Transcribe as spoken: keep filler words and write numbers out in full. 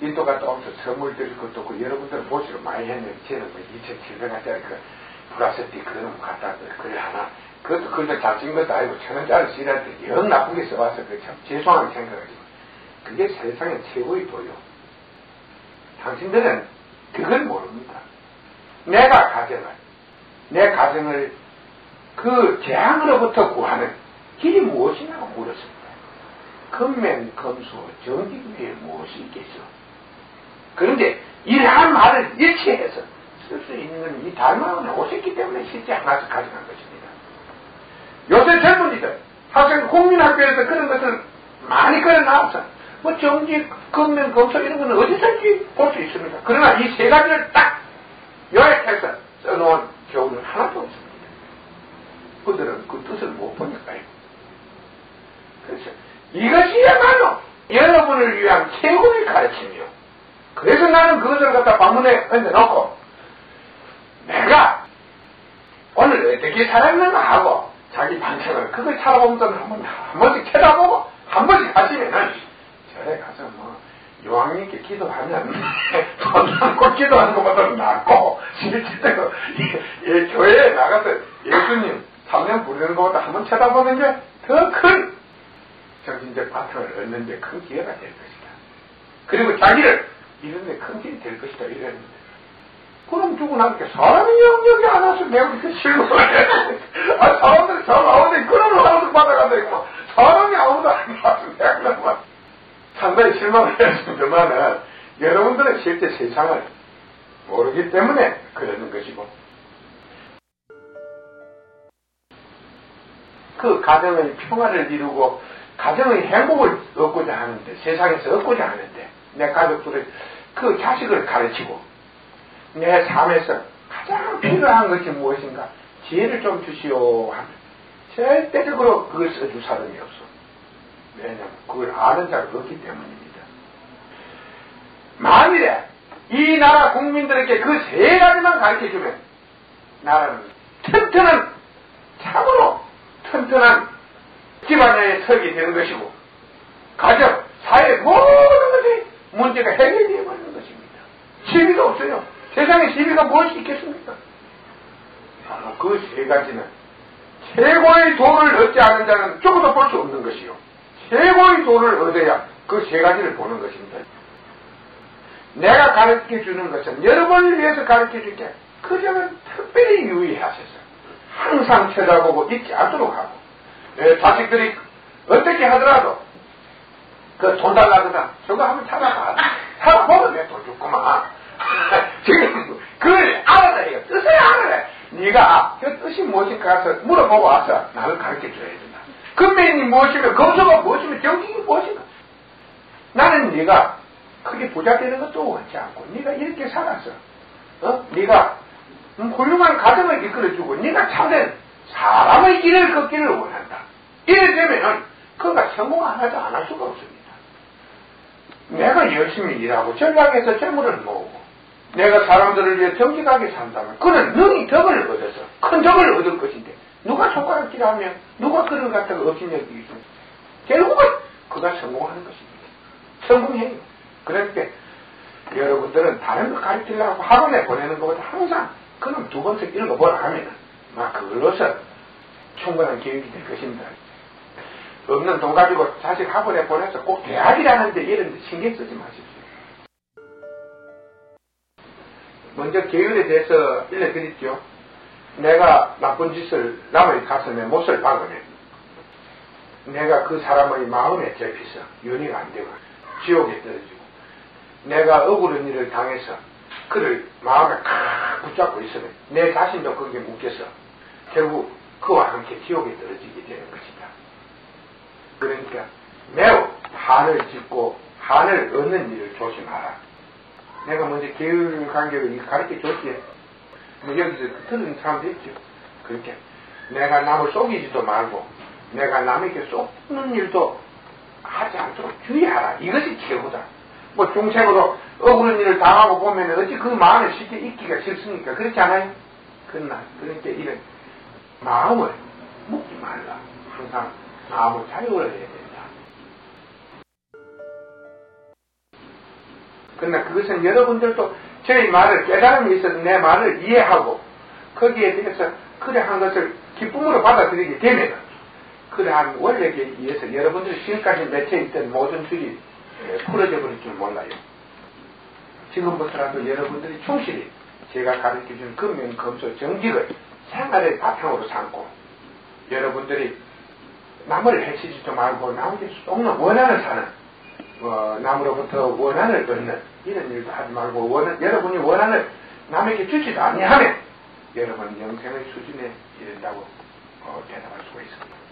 인도 갔다 오면서 선물 드릴 것도 없고, 여러분들 보시러 많이 했는데, 저는 뭐 이천칠백 원짜리 그 플라스틱 그런 거 갖다 글 하나, 그것도 그것도 잘 쓴 것도 아니고, 천 원짜리 쓰라는데 영 나쁘게 써와서 그 참 죄송하게 생각하지만, 그게 세상의 최고의 도요. 당신들은 그걸 모릅니다. 내가 가정을, 내 가정을 그 재앙으로부터 구하는 길이 무엇이냐고 물었습니다. 금면, 금수, 정직 위에 무엇이 있겠어? 그런데 이러한 말을 일치해서 쓸 수 있는 이 달마음은 오셨기 때문에 실제 하나씩 가져간 것입니다. 요새 젊은이들, 학생 국민학교에서 그런 것을 많이 걸어나와서 뭐 정직, 금면, 금수 이런 거는 어디서든지 볼 수 있습니다. 그러나 이 세 가지를 딱 요약해서 써놓은 교훈은 하나도 없습니다. 그들은 그 뜻을 못 보니까요. 그래서 이것이야말로 여러분을 위한 최고의 가르침이요. 그래서 나는 그것을 갖다 방문에 얹어놓고 내가 오늘 어떻게 살았는가 하고 자기 반성을 그걸 살아보면서 한, 번, 한 번씩 쳐다보고 한 번씩 하시면은 절에 가서 뭐 요한님께 기도하면 돈 안고 기도하는 것보다 낫고 실제로 이 교회에 나가서 예수님 삼 년 부르는 것보다 한 번 쳐다보는 게 더 큰 정신적 바탕을 얻는 데 큰 기회가 될 것이다. 그리고 자기를 이런 데 큰 길이 될 것이다 이랬는데 그럼 누구 나한테 사람이 영역이 안 와서 내가 그렇게 실망을 해. 아 사람들이 잘 나오는데 그런 사람들 받아간다 이거 사람이 아무도 안 와서 내가 그냥 상당히 실망을 했습니다만은 여러분들은 실제 세상을 모르기 때문에 그러는 것이고 그 가정의 평화를 이루고 가정의 행복을 얻고자 하는데 세상에서 얻고자 하는데 내 가족들을 그 자식을 가르치고 내 삶에서 가장 필요한 것이 무엇인가 지혜를 좀 주시오 하면 절대적으로 그걸 써줄 사람이 없어. 왜냐하면 그걸 아는 자가 없기 때문입니다. 만일에 이 나라 국민들에게 그 세 가지만 가르쳐주면 나라는 튼튼한 참으로 튼튼한 집안에 서게 되는 것이고 가정, 사회 모든 것이 문제가 해결되어 버리는 것입니다. 시비가 없어요. 세상에 시비가 무엇이 있겠습니까? 바로 그 세 가지는 최고의 돈을 얻지 않은 자는 죽어도 볼 수 없는 것이요. 최고의 돈을 얻어야 그 세 가지를 보는 것입니다. 내가 가르쳐주는 것은 여러분을 위해서 가르쳐줄게. 그 점은 특별히 유의하셔서 항상 쳐다보고 잊지 않도록 하고 내 자식들이 어떻게 하더라도 그 돈 달라거나 저거 한번 찾아봐. 찾아보면 내 돈 줬구만. 지금 그걸 알아야 해요. 뜻을 알아야 네가 그 뜻이 무엇인가 가서 물어보고 와서 나를 가르쳐줘야 된다. 금면이 무엇이며 금수가 무엇이며 정직이 무엇인가. 나는 네가 크게 부자 되는 것도 원치 않고 네가 이렇게 살았어. 어? 네가 음, 훌륭한 가정을 이끌어주고 네가 참된 사람의 길을 걷기를 원한다. 이래 되면은 그가 성공 하나도 안 할 수가 없습니다. 내가 열심히 일하고 전략해서 재물을 모으고 내가 사람들을 위해 정직하게 산다면 그는 능히 덕을 얻어서 큰 덕을 얻을 것인데 누가 손가락질하면 누가 그를 갖다가 없인 적이 있습니다. 결국은 그가 성공하는 것입니다. 성공해요. 그러니까 여러분들은 다른 거 가르치려고 학원에 보내는 것보다 항상 그럼 두 번씩 읽어보라 하면은 막 그걸로서 충분한 교육이 될 것입니다. 없는 돈 가지고 자식 학원에 보내서 꼭 대학이라는데 이런 데 신경 쓰지 마십시오. 먼저 계율에 대해서 알려드렸죠. 내가 나쁜 짓을 남의 가슴에 못을 박으면 내가 그 사람의 마음에 잡혀서 연이가 안 되고 지옥에 떨어지고 내가 억울한 일을 당해서 그를 마음에 칵 붙잡고 있으면 내 자신도 거기에 묶여서 결국 그와 함께 지옥에 떨어지게 되는 것이다. 그러니까 매우 한을 짓고 한을 얻는 일을 조심하라. 내가 먼저 계율 관계로 가르쳐 줬지. 뭐 여기서 들은 사람도 있죠. 그렇게 내가 남을 속이지도 말고 내가 남에게 속는 일도 하지 않도록 주의하라. 이것이 최고다. 뭐 중생으로 억울한 일을 당하고 보면 어찌 그 마음을 쉽게 잊기가 싫습니까? 그렇지 않아요? 그러나 그러니까 이런 마음을 묶지 말라. 항상 마음을 자유를 해야 된다. 그러나 그것은 여러분들도 저희 말을 깨달음이 있어서 내 말을 이해하고 거기에 대해서 그러한 것을 기쁨으로 받아들이게 되면 그러한 원력에 의해서 여러분들이 지금까지 맺혀있던 모든 줄이 풀어져 버릴 줄 몰라요. 지금부터라도 여러분들이 충실히 제가 가르쳐준 근면, 검소, 정직을 생활의 바탕으로 삼고 여러분들이 남을 해치지도 말고 남에게 쏟는 원한을 사는 어, 남으로부터 원한을 얻는 이런 일도 하지 말고 원한, 여러분이 원한을 남에게 주지도 아니하면 여러분 영생의 수준에 이른다고 어, 대답할 수가 있습니다.